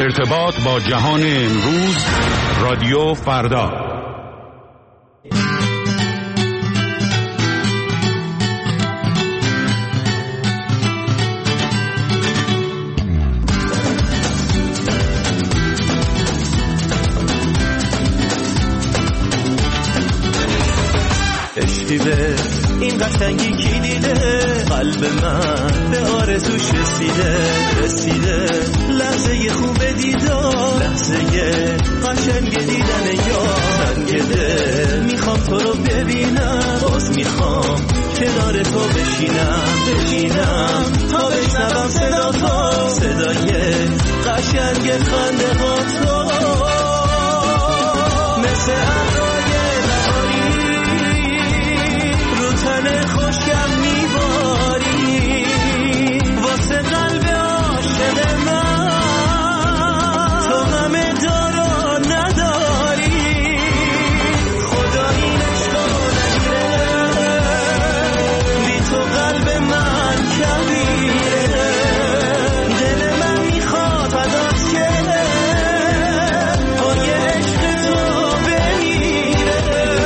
ارتباط با جهان امروز، رادیو فردا. عشقی به این قشنگی کی دیده، قلب من به آرزوش رسیده لحظه خوب دیدار، لحظه قشنگ دیدن یار. تنگ دل میخوام تو رو ببینم، باز میخوام کنار تو بشینم تا بشنوم صدا تو، صدای قشنگ خنده ها تو. مثل تن خوشگم میباری، واسه قلب عاشق من تو همه دارا نداری. خدا این عشقو نگیره، بی تو قلب من کبیره. دل من میخواد فدات شه، پای عشق تو بمیره.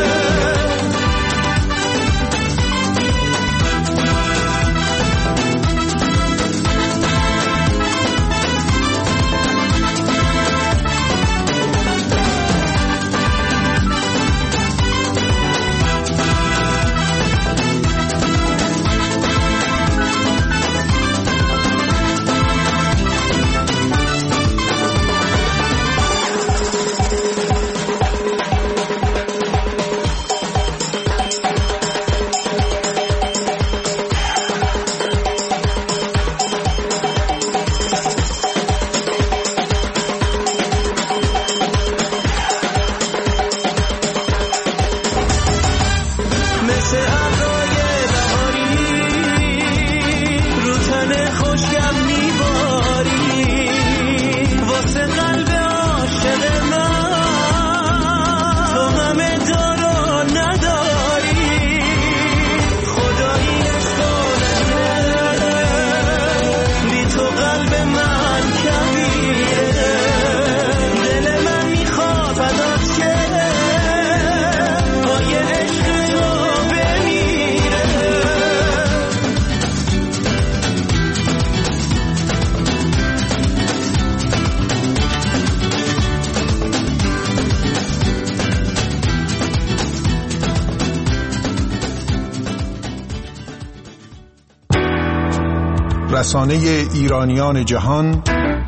رسانه ایرانیان جهان،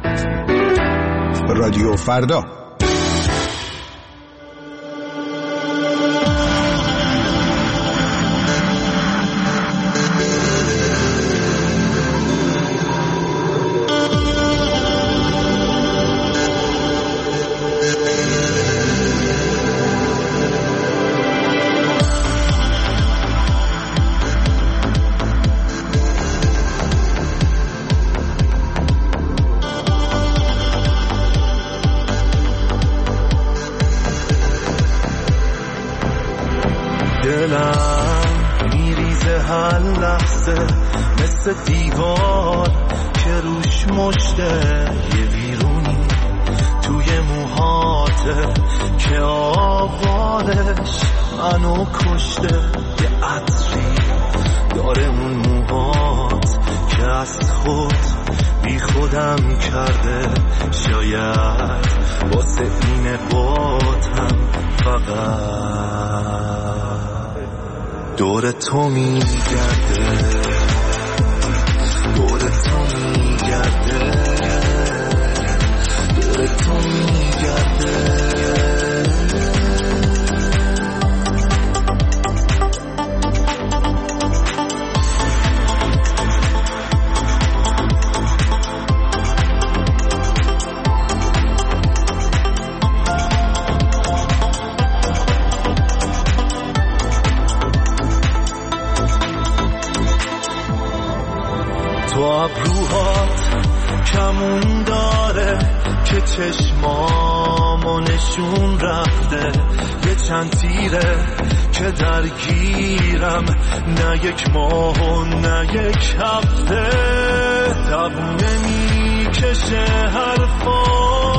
رادیو فردا. مثل دیوار که روش مشته یه ویرونی توی موهاته که آوارش منو کشته. یه عطری داره اون موهات که از خود بی خودم کرده. شاید واسه این باتم فقط دور تو میگرده، دور تو میگرده، دور تو میگرده. تو ابروهات کمون داره که چشمامو نشون رفته. یه چند تیره که درگیرم، نه یک ماه و نه یک هفته. دوونه میکشه حرفا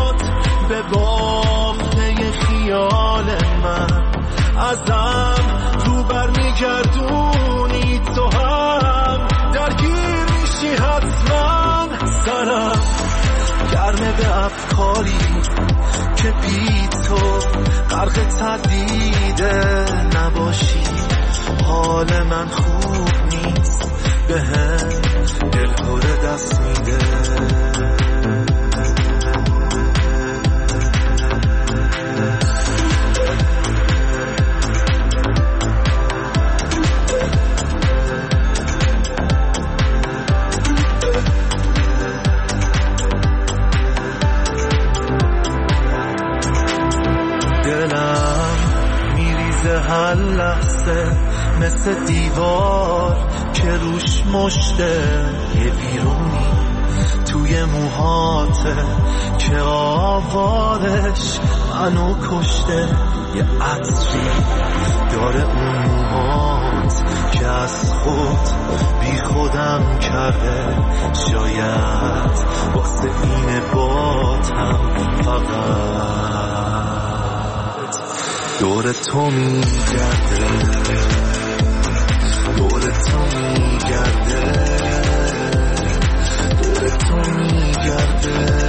همه به افکاری که بی تو غرق تردیده نباشی. حال من خوب نیست، به هم دلهوره دست میده. دلم میریزه هر لحظه مثل دیوار که روش مشته. یه بیرونی توی موهاته که آوارش منو کشته. یه عطری داره اون موهات که از خود بی خودم کرده. شاید واسه این باتم فقط دور تو میگرده، دور تو میگرده، دور تو میگرده.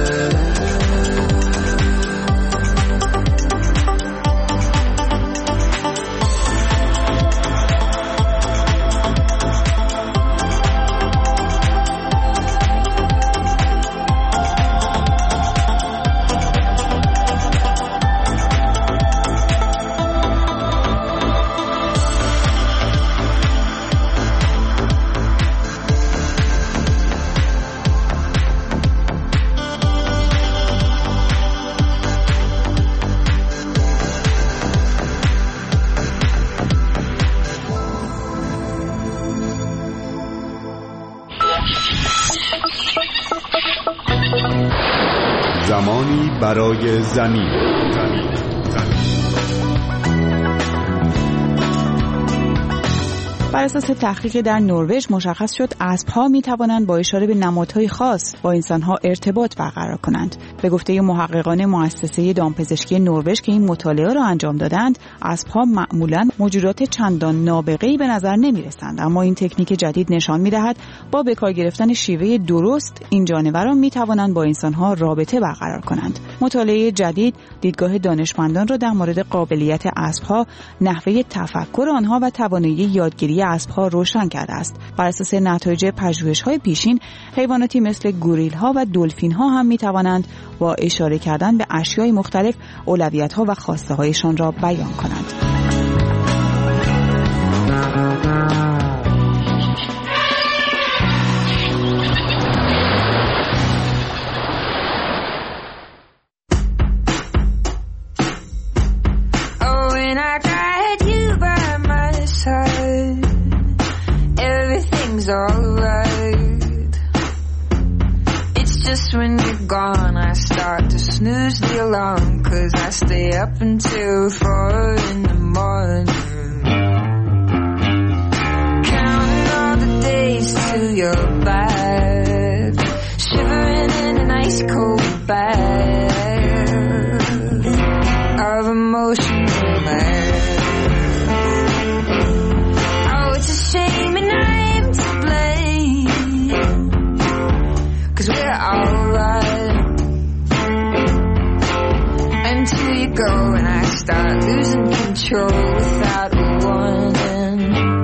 زمانی برای زمین. بر اساس تحقیق در نروژ مشخص شد اسب‌ها می‌توانند با اشاره به نمادهای خاص با انسان‌ها ارتباط برقرار کنند. به گفته محققان مؤسسه دامپزشکی نروژ که این مطالعه را انجام دادند، اسب‌ها معمولاً موجودات چندان نابغه‌ای به نظر نمی‌رسند، اما این تکنیک جدید نشان می‌دهد با به کار گرفتن شیوه درست این جانوران می‌توانند با انسان‌ها رابطه برقرار کنند. مطالعه جدید دیدگاه دانشمندان را در مورد قابلیت اسب‌ها، نحوه تفکر آنها و توانایی یادگیری اسب‌ها روشن کرده است. بر اساس نتایج پژوهش‌های پیشین، حیواناتی مثل گوریل‌ها و دلفین‌ها هم می‌توانند با اشاره کردن به اشیاء مختلف اولویت‌ها و خواسته‌هایشان را بیان کنند. Alright. It's just when you're gone I start to snooze the alarm, 'cause I stay up until 4 in the morning, counting all the days till you're back, shivering in an ice cold bag of emotional land. Oh, it's a shame and I'm to blame, 'cause we're alright until you go and I start losing control without a warning,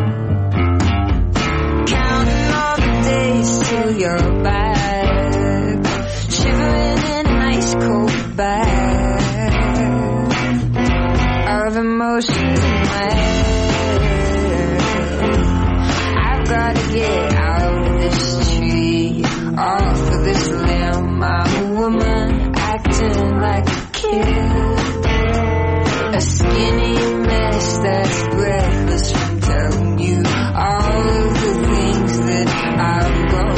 counting all the days till you're back, shivering in an ice cold bag of emotional land. I've gotta get out of this tree, off of this limb. I'm a woman acting like a kid, a skinny mess that's breathless from telling you all of the things that I've gone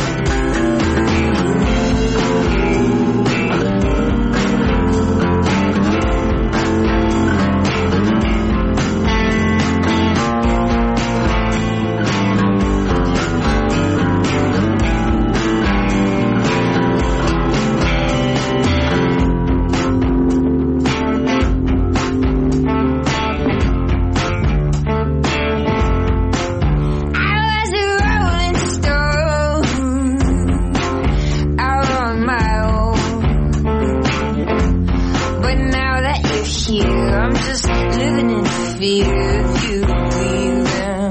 feet if you leave them.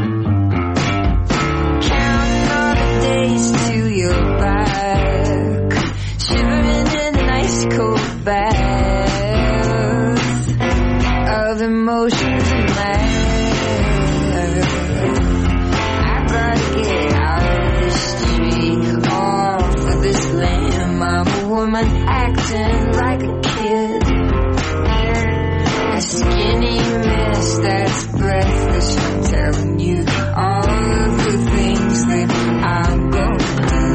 Counting all the days till you're back, shivering in an ice cold bath of emotions and math. I gotta get out of this tree, off of this limb. I'm a woman acting like a kid, a skinny mess that's breathless. I'm telling you all of the things that I'm going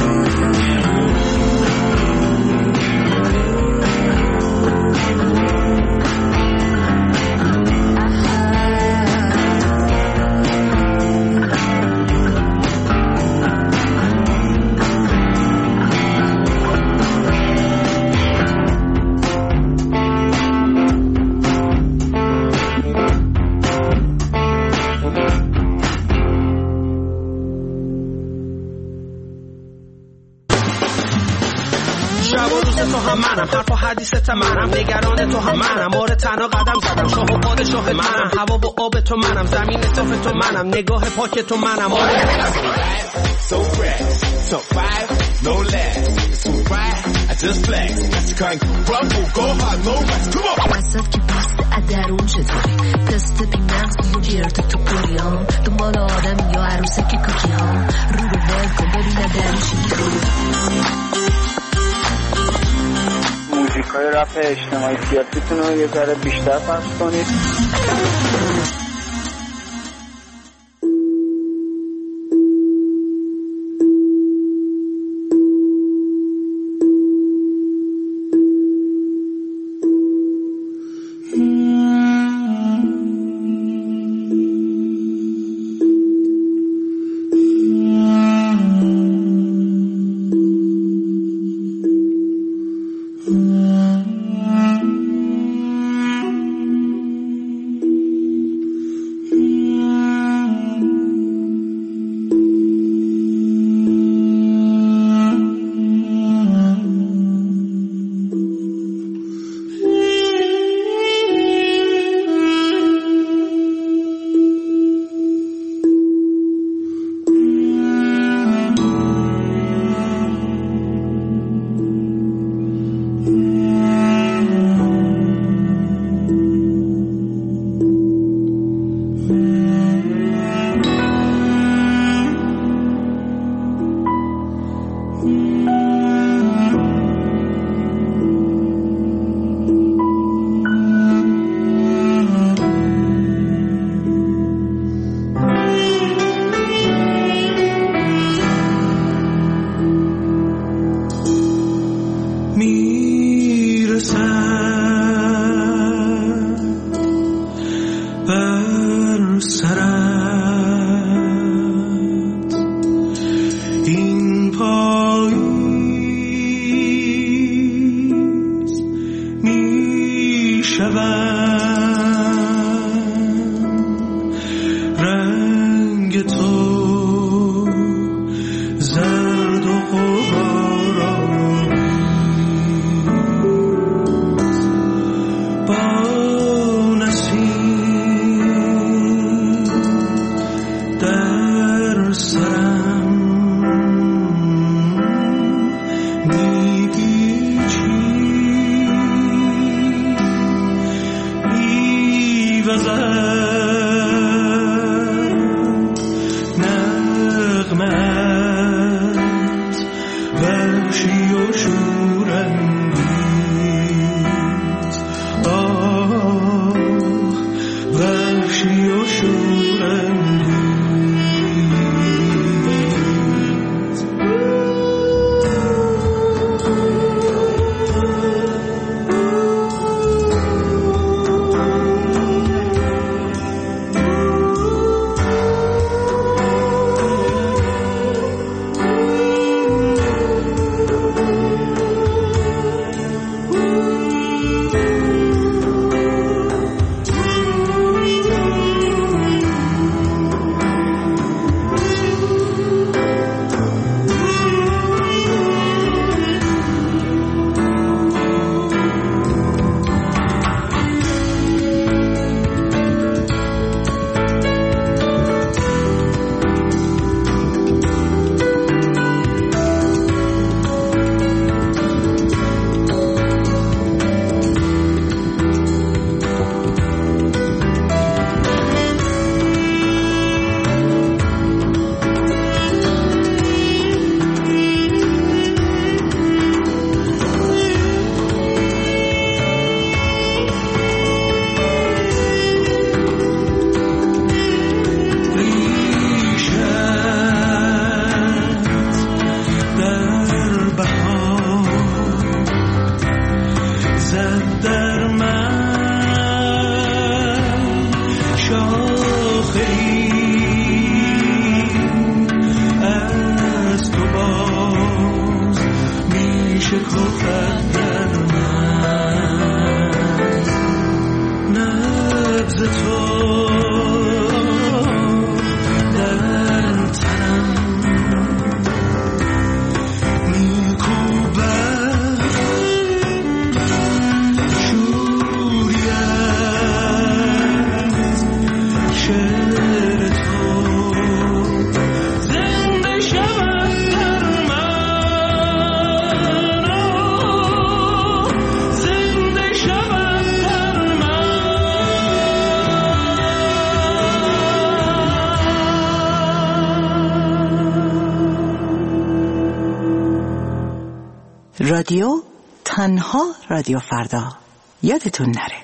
تو هم منم، حرف و حدیثت منم، نگران تو هم منم، آره تنها قدم زدم، شاه و پادشاه منم، هوا و آب تو منم، زمین صاف تو منم، نگاه پاک تو منم، آره so fresh, so fire, no less, so right, I just flex, that's the kind crumble, go hard, no rest, come on. واسه که پست ادرون چطوری تست بیمغز و جرت تو پریام دنبال آدم یا عروسه که کوکی ها رو رو ول کن ببینه درش موزیکای رپ اجتماعی سیاسیتون رو یه ذره بیشتر پخش کنید. می شکافد در من نبض تو در تنم می کوبد شوری از شعر تو زنده شود در من زنده شود در من. رادیو تنها رادیو فردا، یادتون نره.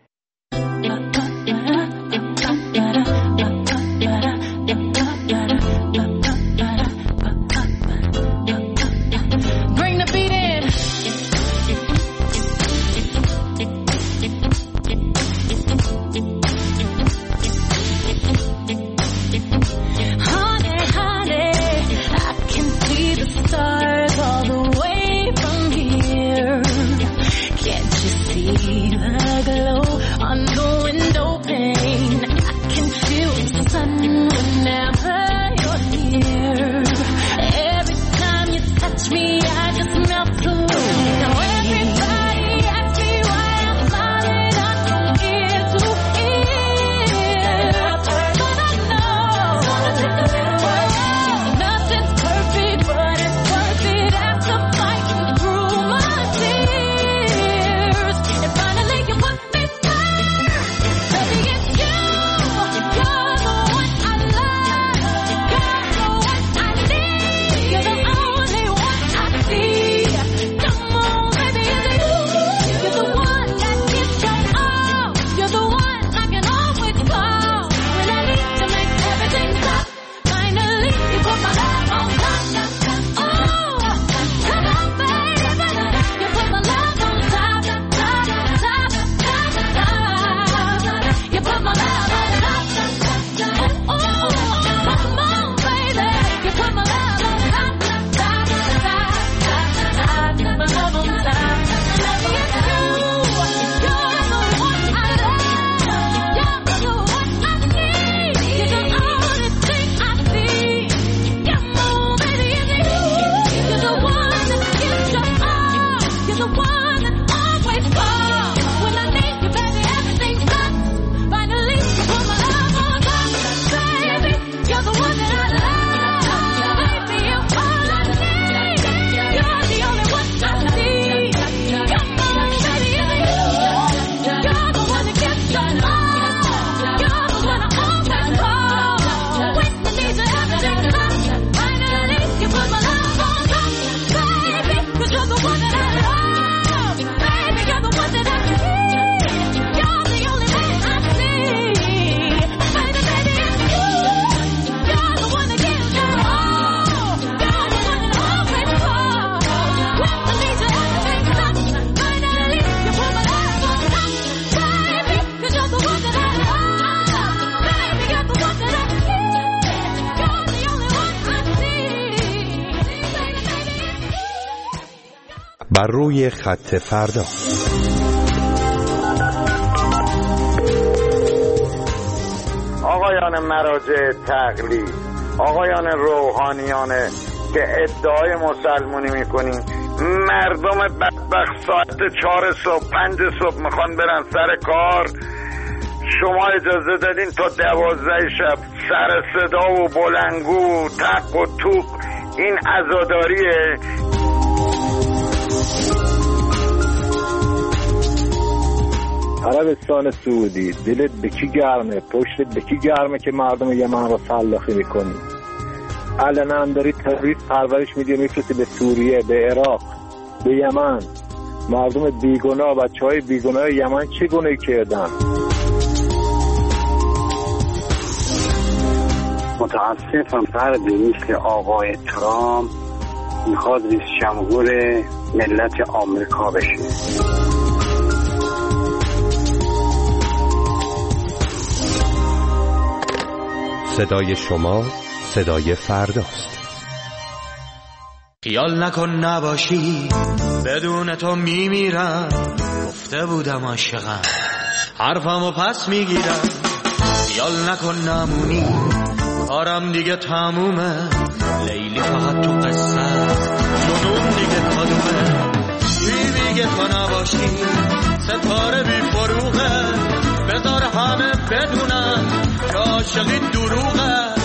بر روی خط فردا. آقایان مراجع تقلید، آقایان روحانیانه که ادعای مسلمونی میکنین، مردم بدبخت ساعت 4 صبح 5 صبح میخوان برن سر کار، شما اجازه دادین تا 12 شب سر صدا و بلنگو تق و توق. این عزاداریه. عربستان سعودی، دلت به کی گرمه؟ پشتت به کی گرمه که مردم یمن رو سلاخی میکنی؟ علنا هم داری تروریست پرورش میدی، میفرستی به سوریه، به عراق، به یمن. مردم بیگناه، بچهای بیگناه یمن چه گناهی کردن؟ متاسفم فردی مثل آقای ترامپ میخواد رئیس جمهور ملت آمریکا بشه. صدای شما صدای فرداست. خیال نکن نباشی بدون تو میمیرم، گفته بودم عاشقم حرفمو پس میگیرم. خیال نکن نمونی کارم دیگه تمومه، لیلی فقط تو قصه جنون دیگه کدومه. چی میگه تو نباشی ستاره بی فروغه، بذار همه بدونن که عاشقی دروغه.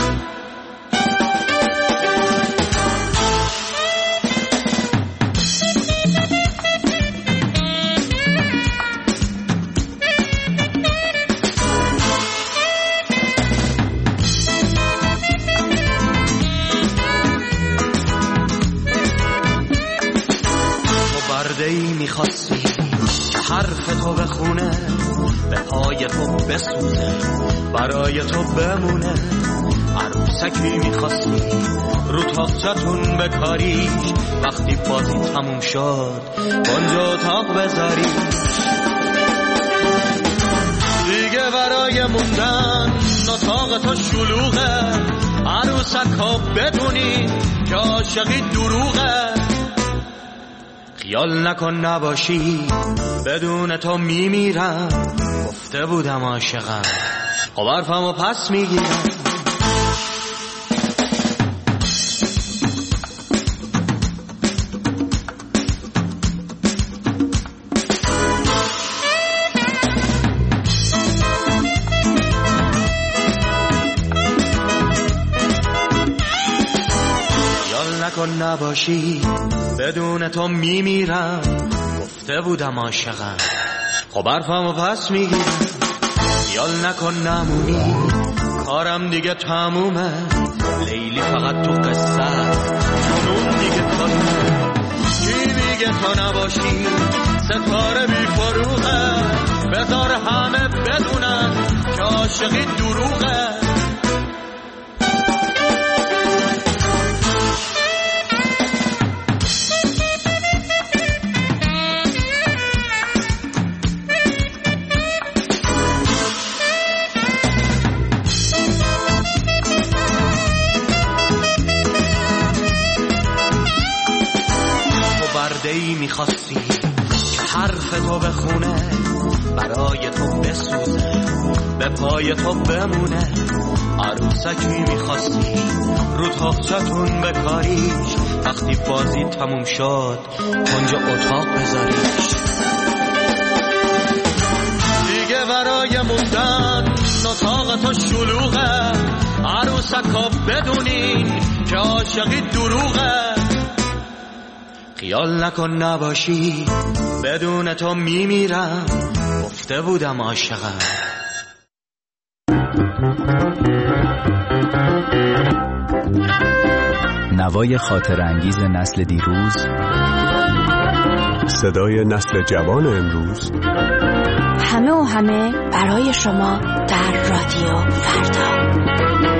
میخواستی که حرف تو بخونه، به پای تو بسوزه برای تو بمونه. عروسکی میخواستی رو تاقچتون بکاریش، وقتی بازی تموم شد اونجا اتاق بذاری. دیگه برای موندن اتاق تو شلوغه، عروسک ها بدونی که عاشقی دروغه. خیال نکن نباشی بدون تو میمیرم، گفته بودم عاشقم خب حرفمو پس میگیرم. خیال نکن نباشی بدون تو میمیرم، گفته بودم عاشقم خب حرفمو پس میگیرم. خیال نکن نمونی کارم دیگه تمومه، لیلی فقط تو قصه جنون دیگه کدومه. کی میگه تو نباشی ستاره بی فروغه، بذار همه بدونن که عاشقی دروغه. ای میخواستی که حرف تو بخونه، برای تو بسوزه به پای تو بمونه. عروسکی میخواستی رو تاقچتون بکاریش، وقتی بازی تموم شد اونجا اتاق بذاریش. دیگه برای موندن اتاق تو شلوغه، عروسکا بدونین که عاشقی دروغه. خیال نکن نباشی بدون تو میمیرم، گفته بودم عاشقم. نوای خاطر انگیز نسل دیروز، صدای نسل جوان امروز، همه و همه برای شما در رادیو فردا.